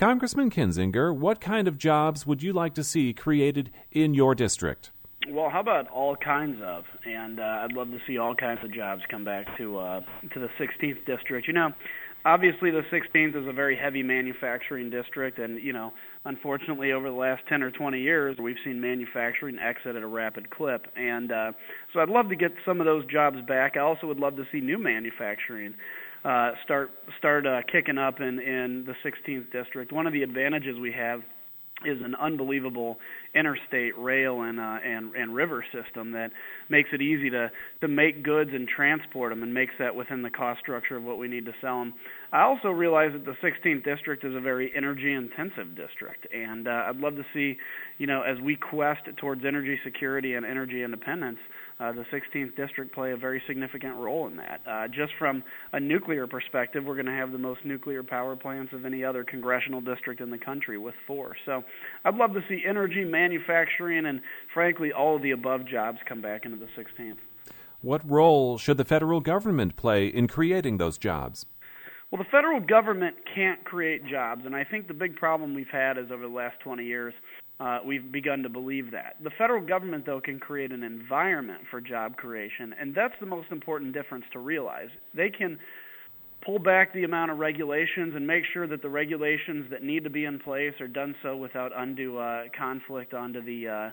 Congressman Kinzinger, what kind of jobs would you like to see created in your district? Well, how about all kinds of? And I'd love to see all kinds of jobs come back to the 16th district. Obviously the 16th is a very heavy manufacturing district, and unfortunately over the last 10 or 20 years we've seen manufacturing exit at a rapid clip, and so I'd love to get some of those jobs back. I also would love to see new manufacturing start kicking up in the 16th district. One of the advantages we have is an unbelievable interstate rail and river system that makes it easy to make goods and transport them, and makes that within the cost structure of what we need to sell them. I also realize that the 16th district is a very energy-intensive district, and I'd love to see, as we quest towards energy security and energy independence, the 16th district play a very significant role in that. Just from a nuclear perspective, we're going to have the most nuclear power plants of any other congressional district in the country, with 4. So I'd love to see energy, manufacturing, and frankly all of the above jobs come back into the 16th. What role should the federal government play in creating those jobs? Well, the federal government can't create jobs, and I think the big problem we've had is over the last 20 years, we've begun to believe that. The federal government, though, can create an environment for job creation, and that's the most important difference to realize. They can pull back the amount of regulations and make sure that the regulations that need to be in place are done so without undue conflict onto the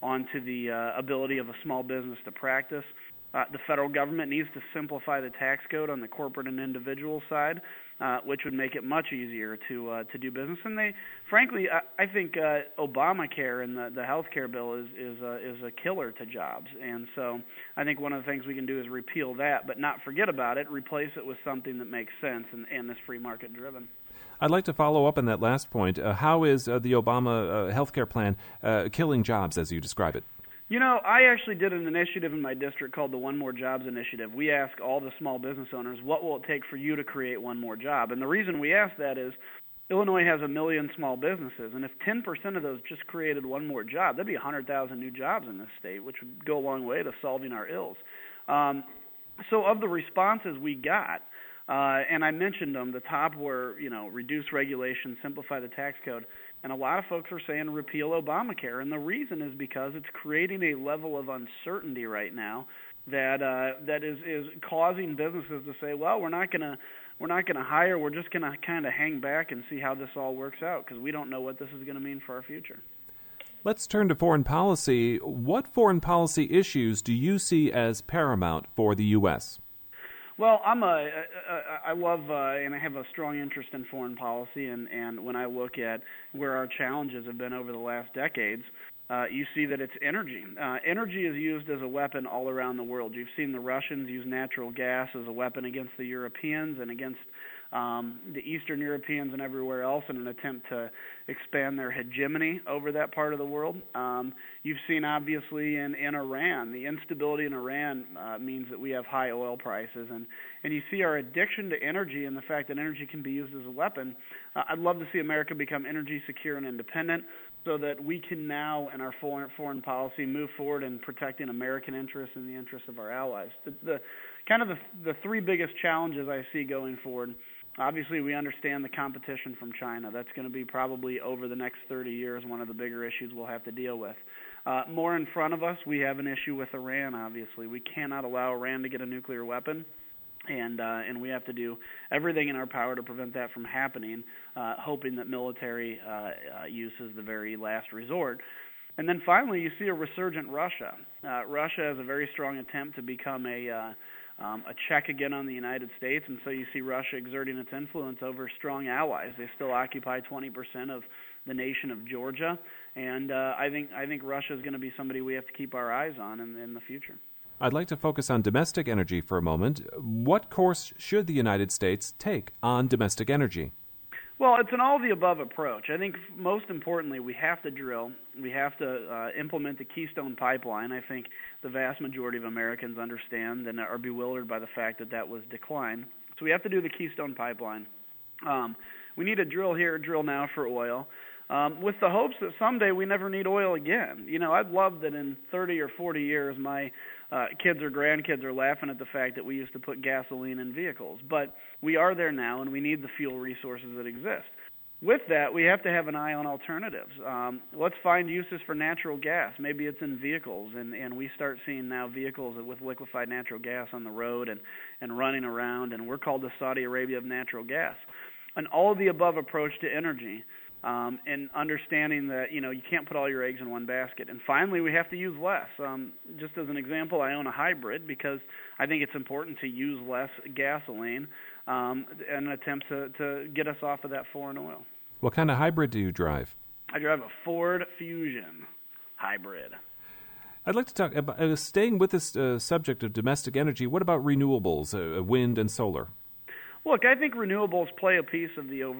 ability of a small business to practice. The federal government needs to simplify the tax code on the corporate and individual side, which would make it much easier to do business. And I think Obamacare and the health care bill is a killer to jobs. And so I think one of the things we can do is repeal that, but not forget about it, replace it with something that makes sense and is free market driven. I'd like to follow up on that last point. How is the Obama health care plan killing jobs, as you describe it? I actually did an initiative in my district called the One More Jobs Initiative. We ask all the small business owners, what will it take for you to create one more job? And the reason we ask that is Illinois has 1 million small businesses, and if 10% of those just created one more job, that'd be 100,000 new jobs in this state, which would go a long way to solving our ills. So of the responses we got, and I mentioned them, the top were, reduce regulation, simplify the tax code. And a lot of folks are saying repeal Obamacare, and the reason is because it's creating a level of uncertainty right now that is causing businesses to say, well, we're not going to hire, we're just going to kind of hang back and see how this all works out, because we don't know what this is going to mean for our future. Let's turn to foreign policy. What foreign policy issues do you see as paramount for the U.S.? Well, I love and I have a strong interest in foreign policy, and when I look at where our challenges have been over the last decades, you see that it's energy. Energy is used as a weapon all around the world. You've seen the Russians use natural gas as a weapon against the Europeans and against the Eastern Europeans and everywhere else in an attempt to expand their hegemony over that part of the world. You've seen, obviously, in Iran, the instability in Iran means that we have high oil prices. And you see our addiction to energy and the fact that energy can be used as a weapon. I'd love to see America become energy secure and independent so that we can now, in our foreign policy, move forward in protecting American interests and the interests of our allies. The three biggest challenges I see going forward. Obviously, we understand the competition from China. That's going to be probably over the next 30 years one of the bigger issues we'll have to deal with. More in front of us, we have an issue with Iran, obviously. We cannot allow Iran to get a nuclear weapon, and we have to do everything in our power to prevent that from happening, hoping that military use is the very last resort. And then finally, you see a resurgent Russia. Russia has a very strong attempt to become a check again on the United States, and so you see Russia exerting its influence over strong allies. They still occupy 20% of the nation of Georgia, and I think Russia is going to be somebody we have to keep our eyes on in the future. I'd like to focus on domestic energy for a moment. What course should the United States take on domestic energy? Well, it's an all-of-the-above approach. I think most importantly, we have to drill. We have to implement the Keystone Pipeline. I think the vast majority of Americans understand and are bewildered by the fact that was declined. So we have to do the Keystone Pipeline. We need to drill here, drill now for oil, with the hopes that someday we never need oil again. I'd love that in 30 or 40 years my kids or grandkids are laughing at the fact that we used to put gasoline in vehicles. But we are there now, and we need the fuel resources that exist. With that, we have to have an eye on alternatives. Let's find uses for natural gas. Maybe it's in vehicles, and we start seeing now vehicles with liquefied natural gas on the road and running around, and we're called the Saudi Arabia of natural gas. An all-of-the-above approach to energy, and understanding that, you can't put all your eggs in one basket. And finally, we have to use less. Just as an example, I own a hybrid because I think it's important to use less gasoline in an attempt to get us off of that foreign oil. What kind of hybrid do you drive? I drive a Ford Fusion hybrid. I'd like to talk about, staying with this subject of domestic energy, what about renewables, wind and solar? Look, I think renewables play a piece of the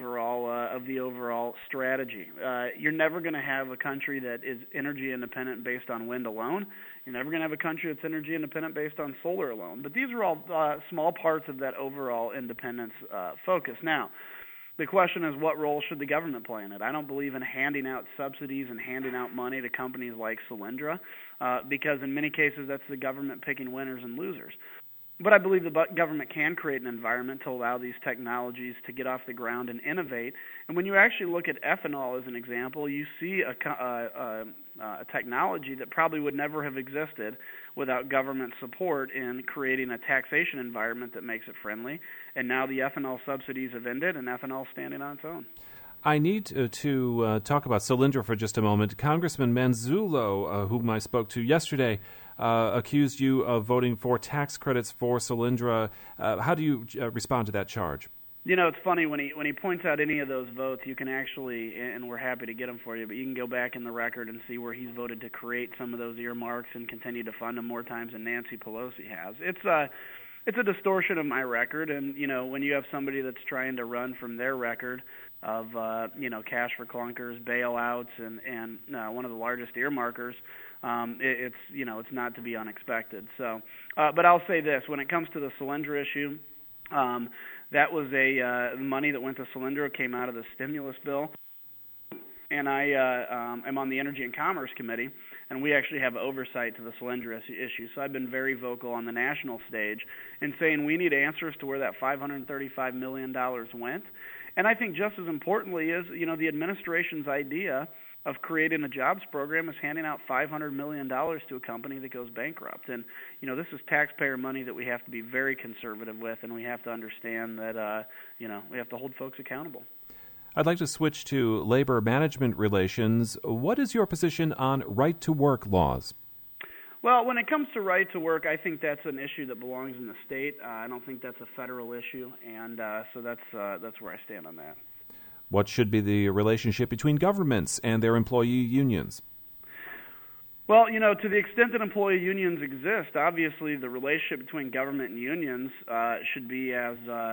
overall strategy. You're never going to have a country that is energy independent based on wind alone. You're never going to have a country that's energy independent based on solar alone. But these are all small parts of that overall independence focus. Now, the question is, what role should the government play in it? I don't believe in handing out subsidies and handing out money to companies like Solyndra, because in many cases that's the government picking winners and losers. But I believe the government can create an environment to allow these technologies to get off the ground and innovate. And when you actually look at ethanol as an example, you see a technology that probably would never have existed without government support in creating a taxation environment that makes it friendly. And now the ethanol subsidies have ended, and ethanol is standing on its own. I need to talk about Solyndra for just a moment. Congressman Manzullo, whom I spoke to yesterday, accused you of voting for tax credits for Solyndra. How do you respond to that charge? It's funny, when he points out any of those votes, you can actually, and we're happy to get them for you, but you can go back in the record and see where he's voted to create some of those earmarks and continue to fund them more times than Nancy Pelosi has. It's a distortion of my record, and, when you have somebody that's trying to run from their record of, cash for clunkers, bailouts, and one of the largest earmarkers, it's not to be unexpected. So, but I'll say this: when it comes to the Solyndra issue, that was the money that went to Solyndra came out of the stimulus bill, and I am on the Energy and Commerce Committee, and we actually have oversight to the Solyndra issue. So I've been very vocal on the national stage in saying we need answers to where that $535 million went. And I think just as importantly is, the administration's idea of creating a jobs program is handing out $500 million to a company that goes bankrupt. And, this is taxpayer money that we have to be very conservative with, and we have to understand that, we have to hold folks accountable. I'd like to switch to labor management relations. What is your position on right-to-work laws? Well, when it comes to right to work, I think that's an issue that belongs in the state. I don't think that's a federal issue, and so that's where I stand on that. What should be the relationship between governments and their employee unions? Well, to the extent that employee unions exist, obviously the relationship between government and unions should be as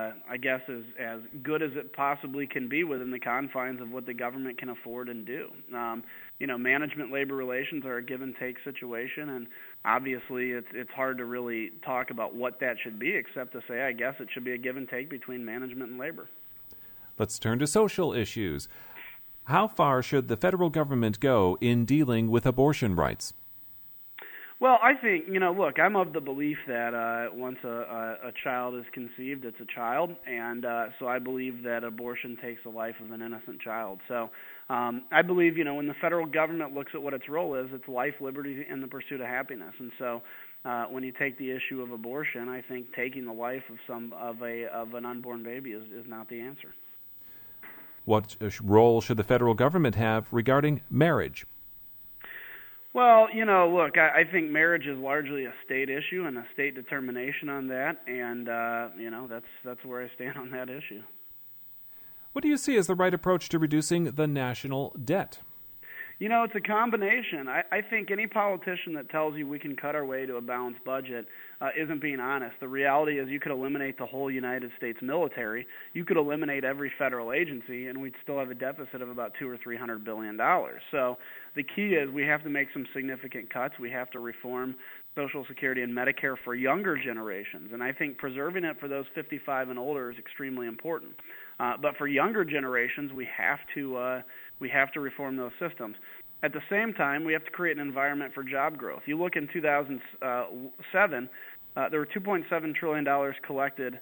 good as it possibly can be within the confines of what the government can afford and do. Management labor relations are a give and take situation, and obviously it's hard to really talk about what that should be, except to say I guess it should be a give and take between management and labor. Let's turn to social issues. How far should the federal government go in dealing with abortion rights? Well, I think, look, I'm of the belief that once a child is conceived, it's a child, and so I believe that abortion takes the life of an innocent child. So I believe, when the federal government looks at what its role is, it's life, liberty, and the pursuit of happiness. And so when you take the issue of abortion, I think taking the life of an unborn baby is not the answer. What role should the federal government have regarding marriage? Well, look, I think marriage is largely a state issue and a state determination on that, and, that's where I stand on that issue. What do you see as the right approach to reducing the national debt? It's a combination. I think any politician that tells you we can cut our way to a balanced budget isn't being honest. The reality is you could eliminate the whole United States military. You could eliminate every federal agency, and we'd still have a deficit of about $200 or $300 billion. So the key is we have to make some significant cuts. We have to reform Social Security and Medicare for younger generations, and I think preserving it for those 55 and older is extremely important. But for younger generations, we have to reform those systems. At the same time, we have to create an environment for job growth. You look in 2007, there were $2.7 trillion collected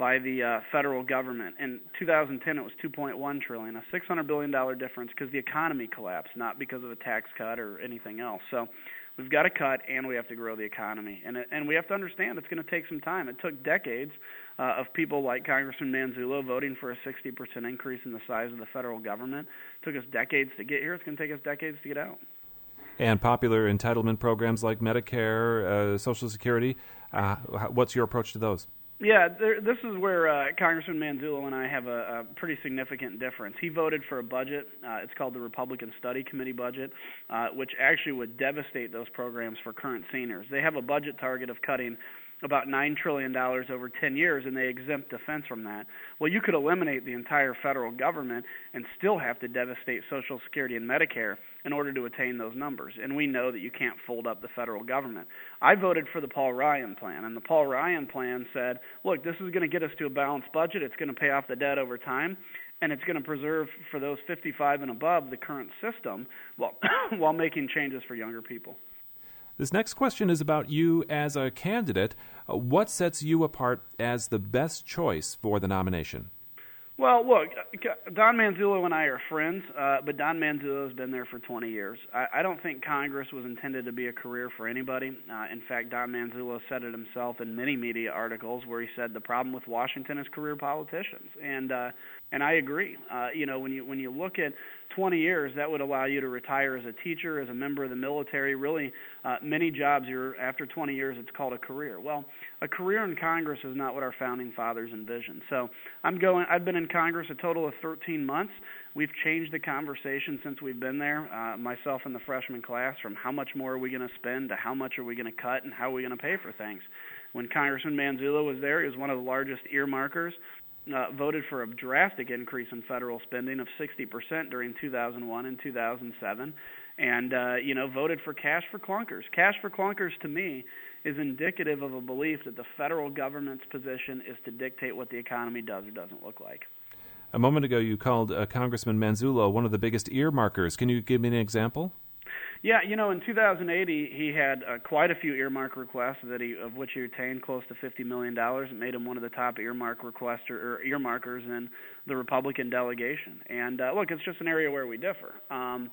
by the federal government. In 2010, it was $2.1 trillion, a $600 billion difference because the economy collapsed, not because of a tax cut or anything else. So we've got to cut, and we have to grow the economy. And we have to understand it's going to take some time. It took decades of people like Congressman Manzullo voting for a 60% increase in the size of the federal government. It took us decades to get here. It's going to take us decades to get out. And popular entitlement programs like Medicare, Social Security, what's your approach to those? Yeah, this is where Congressman Manzullo and I have a pretty significant difference. He voted for a budget, it's called the Republican Study Committee budget, which actually would devastate those programs for current seniors. They have a budget target of cutting about $9 trillion over 10 years, and they exempt defense from that. Well, you could eliminate the entire federal government and still have to devastate Social Security and Medicare in order to attain those numbers. And we know that you can't fold up the federal government. I voted for the Paul Ryan plan, and the Paul Ryan plan said, look, this is going to get us to a balanced budget. It's going to pay off the debt over time, and it's going to preserve for those 55 and above the current system while making changes for younger people. This next question is about you as a candidate. What sets you apart as the best choice for the nomination? Well, look, Don Manzullo and I are friends, but Don Manzullo has been there for 20 years. I don't think Congress was intended to be a career for anybody. In fact, Don Manzullo said it himself in many media articles where he said the problem with Washington is career politicians, and I agree. When you look at 20 years, that would allow you to retire as a teacher, as a member of the military. Really, many jobs, after 20 years, it's called a career. Well, a career in Congress is not what our founding fathers envisioned. So I've been in Congress a total of 13 months. We've changed the conversation since we've been there, myself and the freshman class, from how much more are we going to spend to how much are we going to cut and how are we going to pay for things. When Congressman Manzullo was there, he was one of the largest earmarkers. Voted for a drastic increase in federal spending of 60% during 2001 and 2007, and voted for cash for clunkers. Cash for clunkers, to me, is indicative of a belief that the federal government's position is to dictate what the economy does or doesn't look like. A moment ago, you called Congressman Manzullo one of the biggest earmarkers. Can you give me an example? Yeah, in 2008, he had quite a few earmark requests of which he retained close to $50 million. It made him one of the top earmark earmarkers in the Republican delegation. And look, it's just an area where we differ. And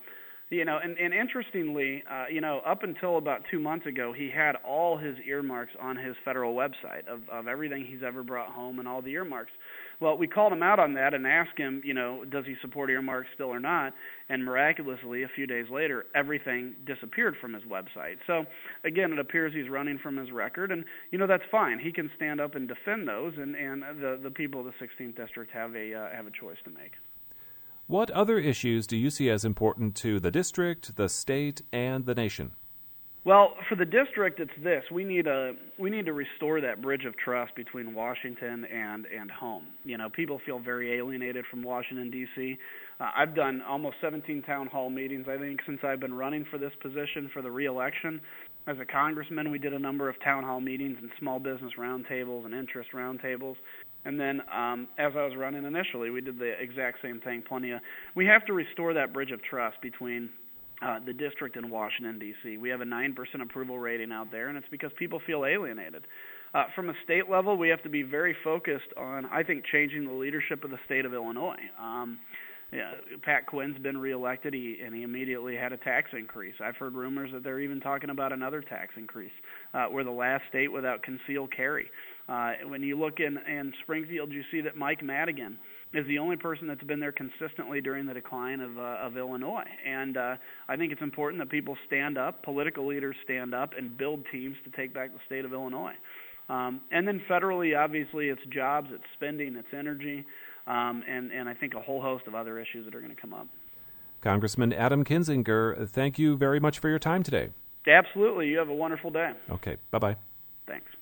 interestingly, up until about 2 months ago, he had all his earmarks on his federal website of everything he's ever brought home and all the earmarks. Well, we called him out on that and asked him, does he support earmarks still or not? And miraculously, a few days later, everything disappeared from his website. So, again, it appears he's running from his record, and, that's fine. He can stand up and defend those, and the people of the 16th District have a choice to make. What other issues do you see as important to the district, the state, and the nation? Well, for the district, it's this: we need to restore that bridge of trust between Washington and home. People feel very alienated from Washington, D.C. I've done almost 17 town hall meetings, I think, since I've been running for this position for the re-election. As a congressman, we did a number of town hall meetings and small business roundtables and interest roundtables. And then as I was running initially, we did the exact same thing. We have to restore that bridge of trust between the district in Washington, D.C. We have a 9% approval rating out there, and it's because people feel alienated. From a state level, we have to be very focused on, I think, changing the leadership of the state of Illinois. Pat Quinn's been reelected, and he immediately had a tax increase. I've heard rumors that they're even talking about another tax increase. We're the last state without concealed carry. When you look in Springfield, you see that Mike Madigan is the only person that's been there consistently during the decline of Illinois. And I think it's important that people stand up, political leaders stand up, and build teams to take back the state of Illinois. And then federally, obviously, it's jobs, it's spending, it's energy, and I think a whole host of other issues that are going to come up. Congressman Adam Kinzinger, thank you very much for your time today. Absolutely. You have a wonderful day. Okay. Bye-bye. Thanks.